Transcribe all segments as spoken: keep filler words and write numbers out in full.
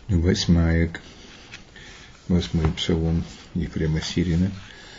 Восьмая, восьмой псалом Ефрема Сирина.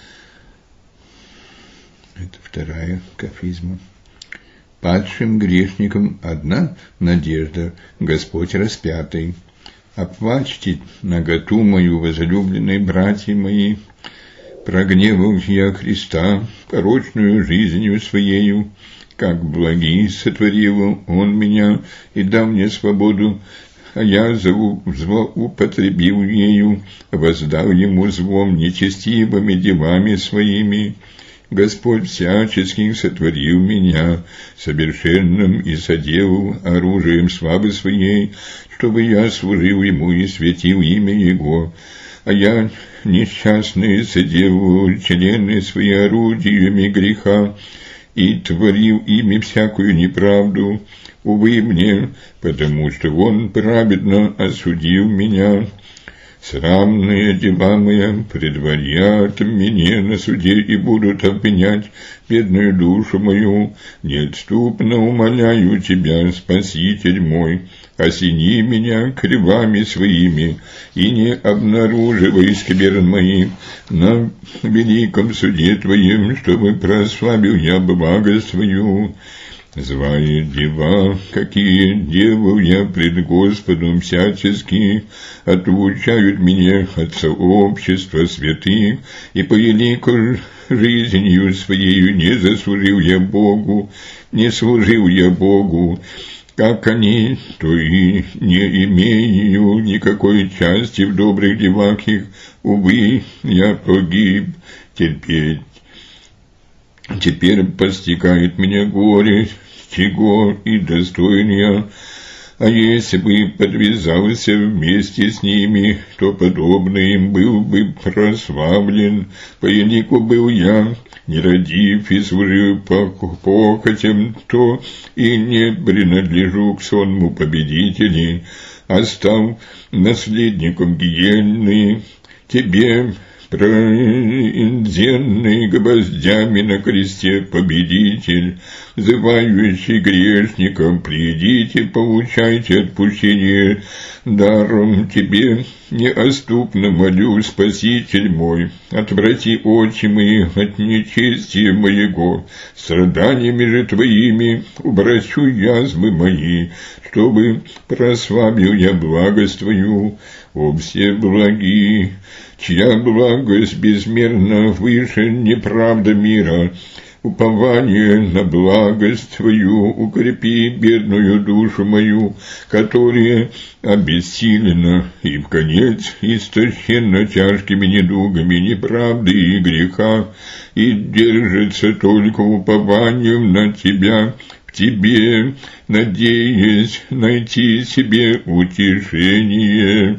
Это вторая кафизма. Падшим грешникам одна надежда, Господь распятый. Оплачьте наготу мою, возлюбленные братья мои. Прогневал я Христа порочную жизнью своею, как благий сотворил Он меня и дал мне свободу, а я злоупотребил ею, воздал Ему злом нечестивыми делами своими. Господь всячески сотворил меня совершенным и соделал оружием славы Своей, чтобы я служил Ему и светил имя Его. А я, несчастный, соделал члены свои орудиями греха и творил ими всякую неправду. Увы мне, потому что Он праведно осудил меня. Срамные дела мои предварят меня на суде и будут обвинять бедную душу мою. Неотступно умоляю Тебя, Спаситель мой, осени меня крилами своими и не обнаруживай скверн мои на великом суде Твоем, чтобы прославил я благо Свою. Злые дела, какие делал я пред Господом всячески, отлучают меня от сообщества святых, и по великой жизнью своею не заслужил я Богу, не служил я Богу, как они, то и не имею никакой части в добрых делах их. Увы, я погиб, терпеть. Теперь постигает меня горе, чего и достоин я. А если бы подвязался вместе с ними, то подобно им был бы прославлен. По елику был я, не родив и служил по похотям, то и не принадлежу к сонму победителей, а стал наследником гиенны. Тебе, пронзенный гвоздями на кресте победитель, взывающий грешникам, придите, получайте отпущение даром. Тебе неоступно молю, Спаситель мой, отврати очи мои от нечестия моего, страданиями же Твоими обращу язвы мои, чтобы прославил я благость Твою. О все благие, чья благость безмерно выше неправда мира, упование на благость Твою укрепи бедную душу мою, которая обессилена и вконец истощена тяжкими недугами неправды и греха, и держится только упованием на Тебя, в Тебе, надеясь найти себе утешение.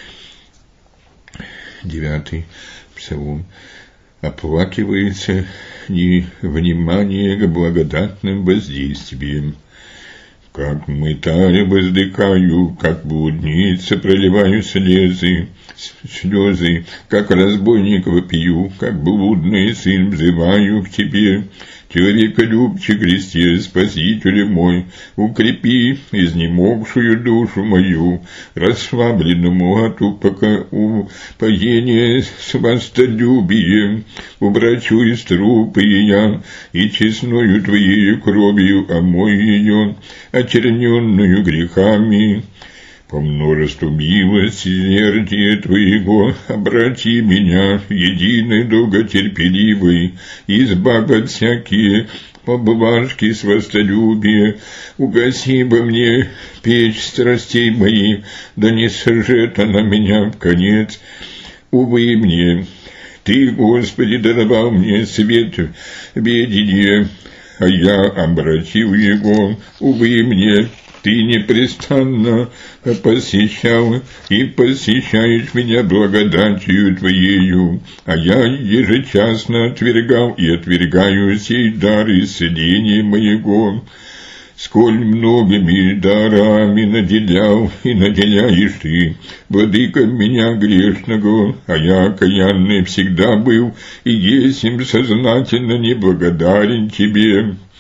Девятый псалом. Оплакивается невнимание к благодатным воздействиям. Как мытарь воздыхаю, как блудница проливаю слезы, слезы, как разбойник вопию, как блудный сын взываю к Тебе. Человеколюбче Христе, Спасителю мой, укрепи изнемогшую душу мою, расслабленному от упоения сластолюбием, убрачу из трупы я, и честною Твоею кровью омой ее, очерненную грехами. По множеству милосердия Твоего обрати меня, единый долготерпеливый, избавь от всякие поблажки свастолюбия, угаси во мне печь страстей моих, да не сожжет она меня в конец. Увы мне, Ты, Господи, даровал мне свет ведения, а я обратил его. Увы мне, Ты непрестанно посещал и посещаешь меня благодатью Твоею, а я ежечасно отвергал и отвергаю сей дар исцеления моего. Сколь многими дарами наделял и наделяешь Ты, владыка меня грешного, а я окаянный всегда был и есть им сознательно неблагодарен Тебе.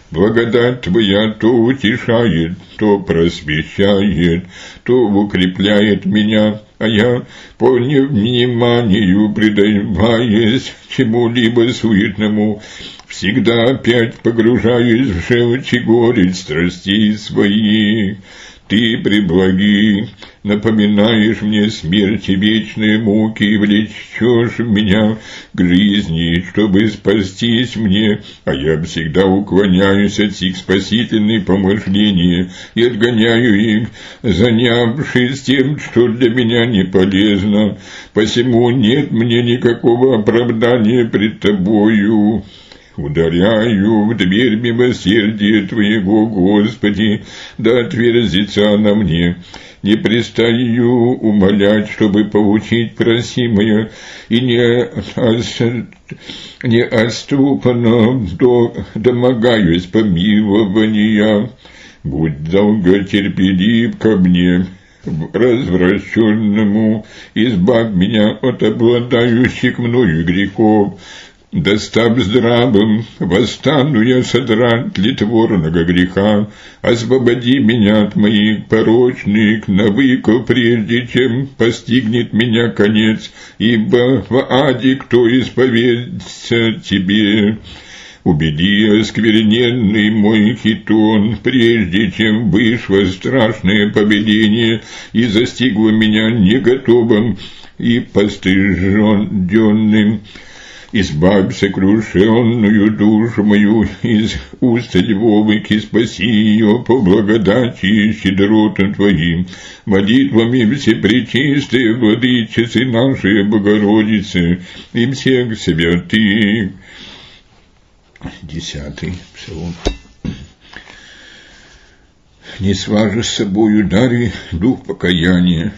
Благодать Твоя то утешает, то просвещает, то укрепляет меня, а я по невниманию, предаваясь чему-либо суетному, всегда опять погружаюсь в желчь и горечь страстей своих. Ты, преблаги, напоминаешь мне смерть и вечные муки, и влечешь меня к жизни, чтобы спастись мне, а я всегда уклоняюсь от сих спасительных помышлений и отгоняю их, занявшись тем, что для меня не полезно, посему нет мне никакого оправдания пред Тобою. Ударяю в дверь милосердия Твоего, Господи, да отверзится она мне. Не перестаю умолять, чтобы получить просимое, и не, ос, не отступно до, домогаюсь помилования. Будь долготерпелив ко мне, развращенному, избавь меня от обладающих мною грехов. Достав здравым, восстану я содрать тлетворного греха, освободи меня от моих порочных навыков, прежде чем постигнет меня конец, ибо в аде кто исповедится Тебе. Убеди оскверненный мой хитон, прежде чем вышло страшное повеление и застигло меня неготовым и постыженным. Избавь сокрушенную душу мою из уст львовых и спаси ее по благодати и щедротам Твоим, молитвами всепречистой Владычицы нашей Богородицы и всех святых. Десятый псалом. Не сважи с собою дари дух покаяния.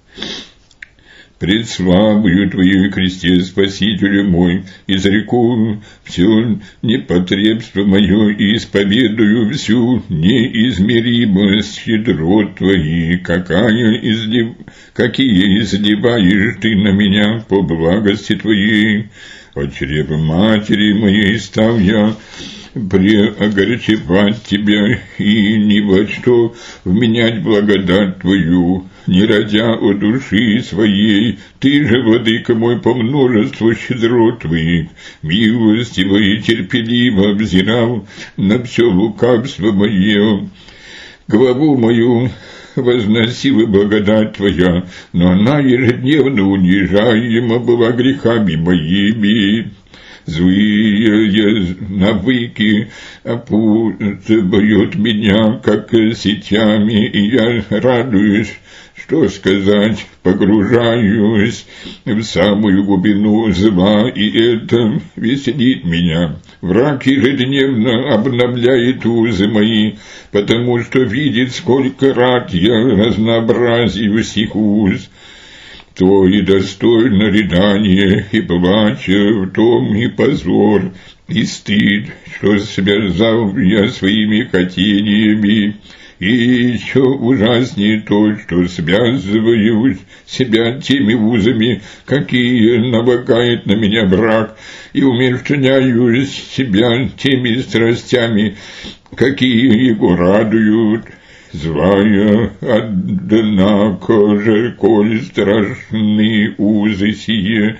Пред славою Твоей, Христе, Спасителю мой, изреку все непотребство мое и исповедую всю неизмеримость щедрот Твои, какая излив... какие изливаешь Ты на меня по благости Твоей. От чрева матери моей стал я преогорчевать Тебя и ни во что вменять благодать Твою, не родя о души своей. Ты же, Владыка мой, по множеству щедрот Твоих, милостиво и терпеливо взирал на все лукавство мое. Главу мою возносила благодать Твоя, но она ежедневно унижаема была грехами моими. Злые навыки опутывают меня, как сетями, и я радуюсь, что сказать, погружаюсь в самую глубину зла, и это веселит меня. Враг ежедневно обновляет узы мои, потому что видит, сколько рад я разнообразию сих уз. То и достойно рыдания и плача, в том и позор, и стыд, что связал я своими хотениями, и еще ужаснее то, что связываю себя теми узами, какие налагает на меня враг, и умерщвляю себя теми страстями, какие его радуют. Злая, однако же, коль страшны узы сие,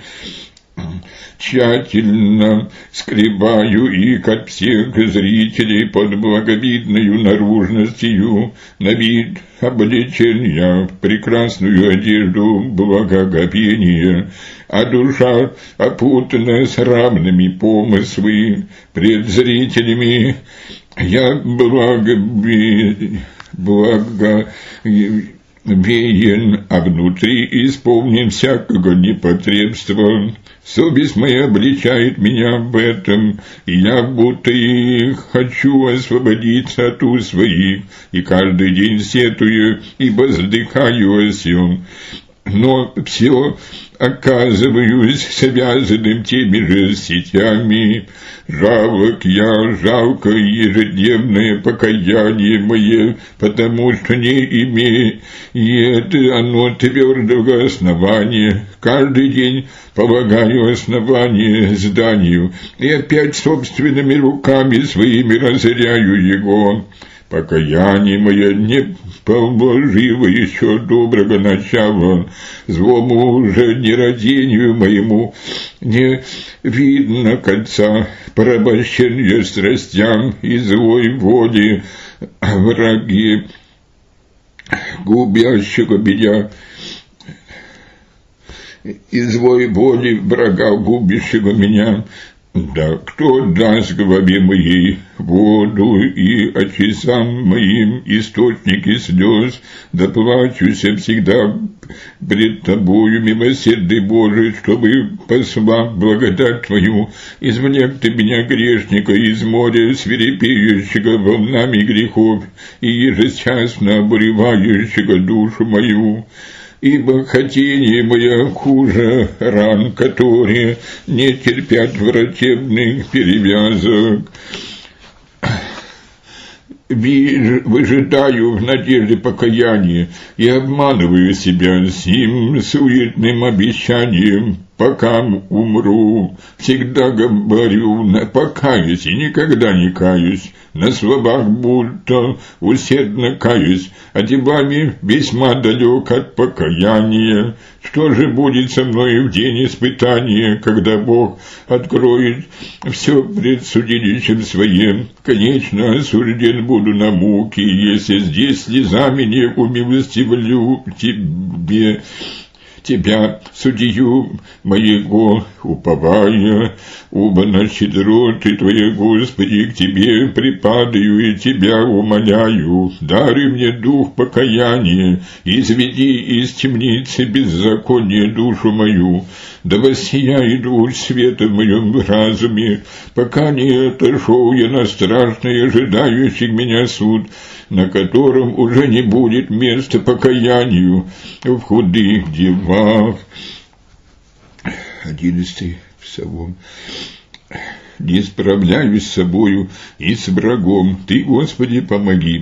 тщательно скребаю их от всех зрителей под благовидною наружностью, на вид облечен я в прекрасную одежду благоговения, а душа опутана срамными помыслами пред зрителями. Я благове... благовеен, а внутри исполнен всякого непотребства. Совесть моя обличает меня в этом, и я будто и хочу освободиться от уз своих, и каждый день сетую, ибо вздыхаю о сем. но все оказываюсь связанным теми же сетями. Жалок я, жалко ежедневное покаяние мое, потому что не имеет оно твердого основания. Каждый день полагаю основание зданию, и опять собственными руками своими разоряю его. Покаяние мое не положило еще доброго начала, злому уже нерадению моему не видно конца, порабощен я страстям и злой воли, враги губящего меня, и злой воли врага губящего меня. Да кто даст главе моей воду и очисам моим источники слез, да плачуся всегда пред Тобою, милосердный Боже, чтобы, послав благодать Твою, извлек Ты меня, грешника, из моря, свирепеющего волнами грехов и ежечасно обуревающего душу мою. Ибо хотение мое хуже ран, которые не терпят врачебных перевязок. Выжидаю в надежде покаяния и обманываю себя сим суетным обещанием, пока умру. Всегда говорю, покаюсь и никогда не каюсь, на словах будто усердно каюсь, а делами весьма далек от покаяния. Что же будет со мной в день испытания, когда Бог откроет все пред судилищем своим? Конечно, осужден буду на муки, если здесь слезами не умилостивлю тебе, Тебя, судью моего, уповая, оба на щедроты Твои, Господи, к Тебе припадаю и Тебя умоляю. Даруй мне дух покаяния, изведи из темницы беззакония душу мою, да воссияет луч света в моем разуме, пока не отошел я на страшный ожидающий меня суд, на котором уже не будет места покаянию в худых делах. Одиннадцатый псалом. Не справляюсь с собою и с врагом. Ты, Господи, помоги.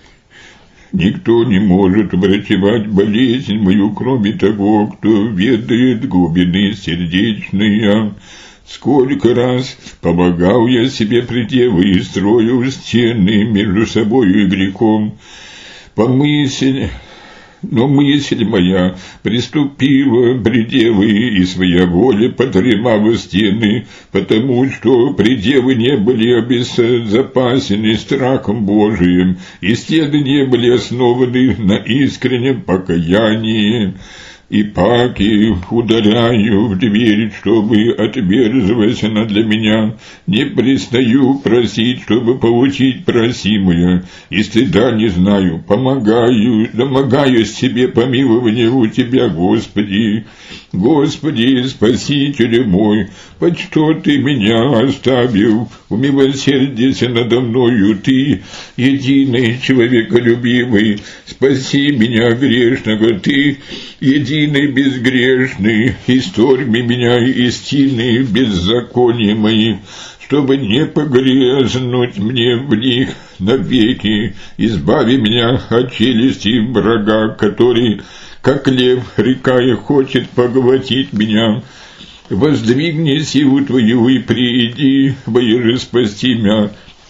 Никто не может врачевать болезнь мою, кроме того, кто ведает глубины сердечные. Сколько раз помогал я себе пределы и строил стены между собою и грехом. Помысль, но мысль моя приступила пределы, и своя воля подремала стены, потому что пределы не были обезопасены страхом Божиим, и стены не были основаны на искреннем покаянии. И паки ударяю в дверь, чтобы отверзлась она для меня. Не пристаю просить, чтобы получить просимое, и стыда не знаю. Помогаю, домогаюсь себе помилования у Тебя, Господи. Господи, Спаситель мой, под что Ты меня оставил? Умилосердися надо мною Ты, единый человеколюбивый. Спаси меня, грешного, Ты, единый безгрешный, исторми меня истины беззакония мои, чтобы не погрязнуть мне в них навеки. Избави меня от челюсти врага, который, как лев, рекая, хочет поглотить меня. Воздвигни силу Твою и прииди, воеже спасти меня.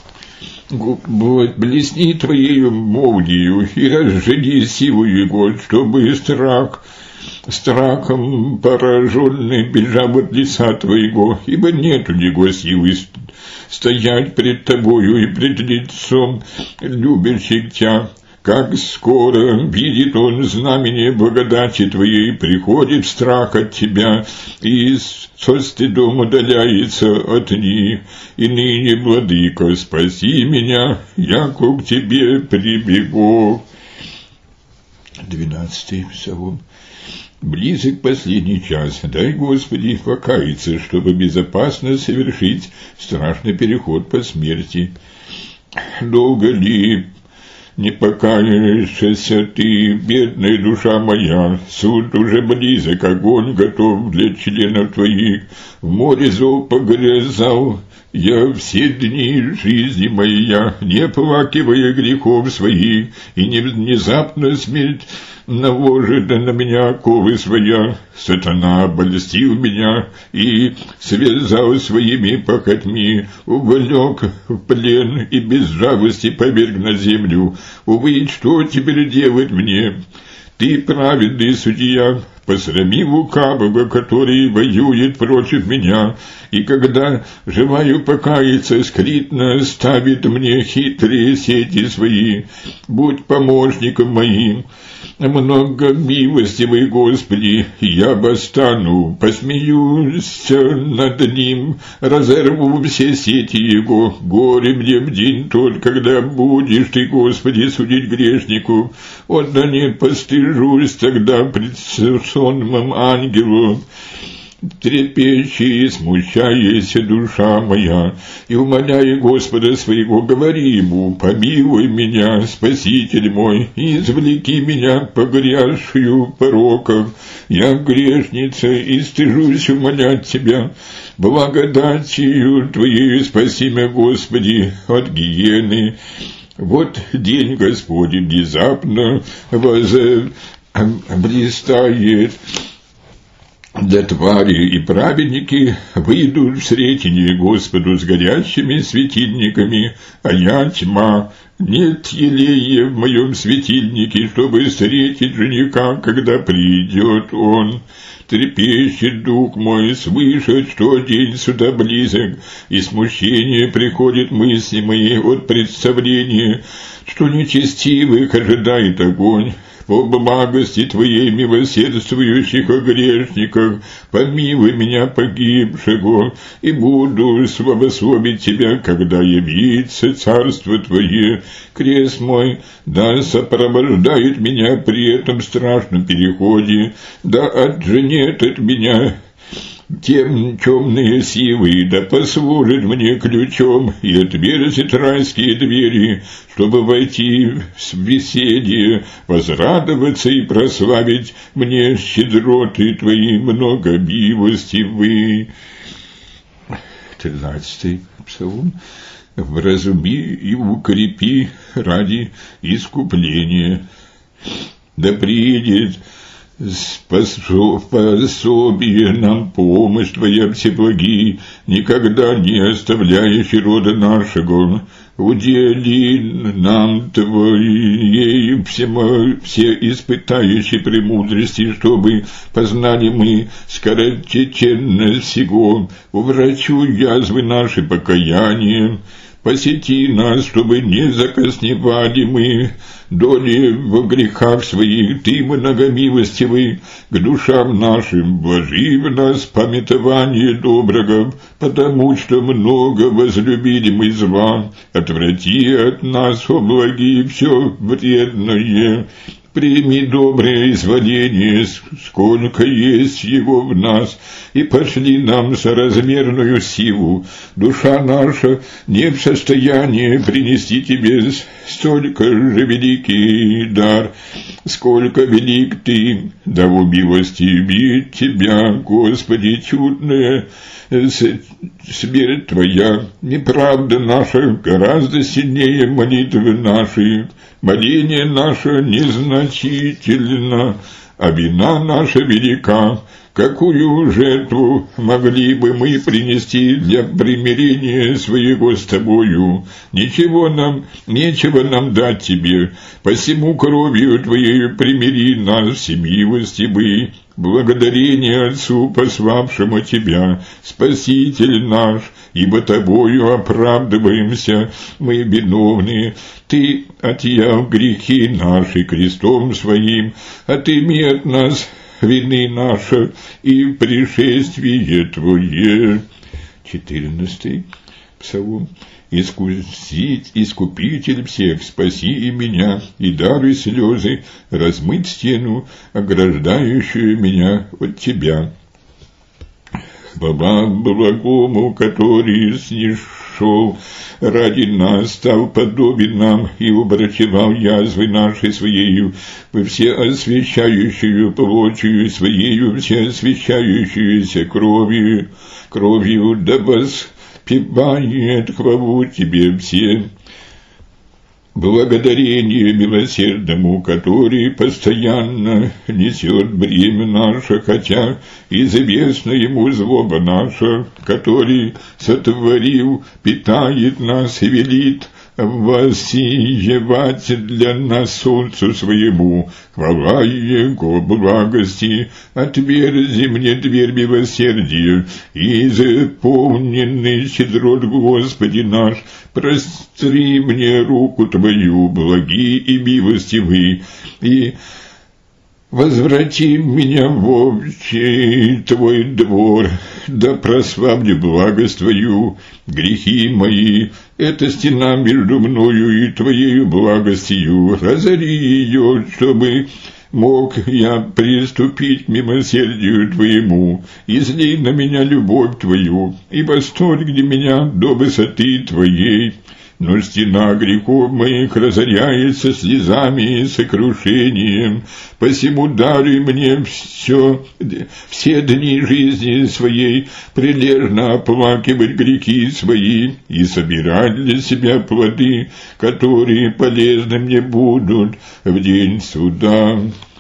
Блесни Твоею молнию и разжиги силу Его, чтобы страх, страхом пораженный бежал от лица Твоего, ибо нет у него силы стоять пред Тобою и пред лицом любящих Тебя. Как скоро видит он знамение благодати Твоей, приходит страх от Тебя, и со стыдом удаляется от них. И ныне, Владыка, спаси меня, яко к Тебе прибегу. Двенадцатый псалом. Близок последний час. Дай, Господи, покаяться, чтобы безопасно совершить страшный переход по смерти. Долго ли не покаешься ты, бедная душа моя, суд уже близок, огонь готов для членов твоих, в море зов погрязал я все дни жизни моя, не оплакивая грехов своих, и не внезапно смерть наложит на меня оковы своя. Сатана обольстил меня и связал своими похотьми, увлек в плен и без жалости поверг на землю. Увы, что теперь делать мне? Ты праведный судья, посрами лукавого, который воюет против меня, и когда желаю покаяться, скрытно ставит мне хитрые сети свои. Будь помощником моим, много милостивый Господи, я восстану, посмеюсь над ним, разорву все сети его. Горе мне в день тот, когда будешь ты, Господи, судить грешнику. Вот да не постыжусь тогда пред сонмом ангелу. Трепещи и смущаясь душа моя, и умоляя Господа своего, говори ему: помилуй меня, Спаситель мой, и извлеки меня, погрязшую в пороках. Я грешница, и стыжусь умолять тебя. Благодатью твоей спаси меня, Господи, от гиены. Вот день Господень внезапно возблистает. Да твари и праведники выйдут в сретение Господу с горящими светильниками, а я тьма. Нет елея в моем светильнике, чтобы встретить жениха, когда придет он. Трепещет дух мой, слышать, что день суда близок, и смущение приходит мысли мои от представления, что нечестивых ожидает огонь. По благости Твоей, милосердствующих о грешниках, помилуй меня погибшего, и буду славословить Тебя, когда явится Царство Твое. Крест мой да сопровождает меня при этом страшном переходе, да отженет от меня тем темные силы, да послужит мне ключом и отверзит райские двери, чтобы войти в веселье, возрадоваться и прославить мне щедроты Твои многомилостивые. Тринадцатый псалом. Вразуми и укрепи ради искупления. Да приедет способие нам помощь Твоя всеблаги, никогда не оставляющий рода нашего. Удели нам Твоей все, все испытающие премудрости, чтобы познали мы скоротеченность всего. Уврачуй язвы наши покаянием. Посети нас, чтобы не закосневали мы, доли в грехах своих, Ты многомилостивый, к душам нашим вложи в нас памятование доброго, потому что много возлюбили мы зла. Отврати от нас, о благие, все вредное. Прими доброе изволение, сколько есть его в нас, и пошли нам соразмерную силу. Душа наша не в состоянии принести Тебе столько же великий дар, сколько велик Ты. Да умилостиви Тебя, Господи, чудная смерть Твоя. Неправда наша гораздо сильнее молитвы нашей. Моление наше незначительно, а вина наша велика. Какую жертву могли бы мы принести для примирения своего с Тобою? Ничего нам, нечего нам дать Тебе, посему кровью Твоей примири нас, всемилостивый. Благодарение Отцу, пославшему Тебя, Спаситель наш, ибо Тобою оправдываемся мы виновные. Ты отъял грехи наши крестом Своим, отыми от нас вины наши и пришествие Твое. Четырнадцатый псалом. Искусить, искупитель всех, спаси и меня, и даруй слезы, размыть стену, ограждающую меня от Тебя. Хвала благому, который снишел ради нас, стал подобен нам и обрачевал язвы наши своею, во всеосвящающую плотью своею, всеосвящающуюся кровью, кровью да воспевает хвалу тебе все. Благодарение милосердному, который постоянно несет бремя наше, хотя известна ему злоба наша, который сотворил, питает нас и велит воссиевать для нас солнцу своему. Хвала Его благости, отверзи мне дверь милосердия, и заполненный щедрот Господи наш, простри мне руку Твою, благи и милостивый, и возврати меня в общий Твой двор, да прославлю благость Твою, грехи мои, это стена между мною и Твоею благостью, разори ее, чтобы мог я приступить к милосердию Твоему, излей на меня любовь Твою, и восторгни меня до высоты Твоей. Но стена грехов моих разоряется слезами и сокрушением, посему даруй мне все, все дни жизни своей прилежно оплакивать грехи свои и собирать для себя плоды, которые полезны мне будут в день суда.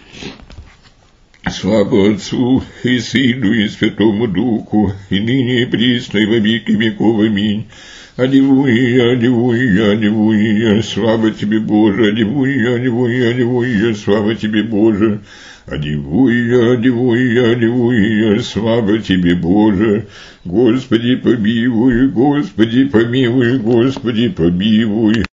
Слава Отцу и Сыну и Святому Духу, и ныне и присно и во веки веков. Аминь. Аллилуйя, аллилуйя, аллилуйя, слава Тебе, Боже, аллилуйя, аллилуйя, аллилуйя, слава Тебе, Боже, аллилуйя, аллилуйя, аллилуйя, слава Тебе, Боже, Господи помилуй, Господи помилуй, Господи помилуй.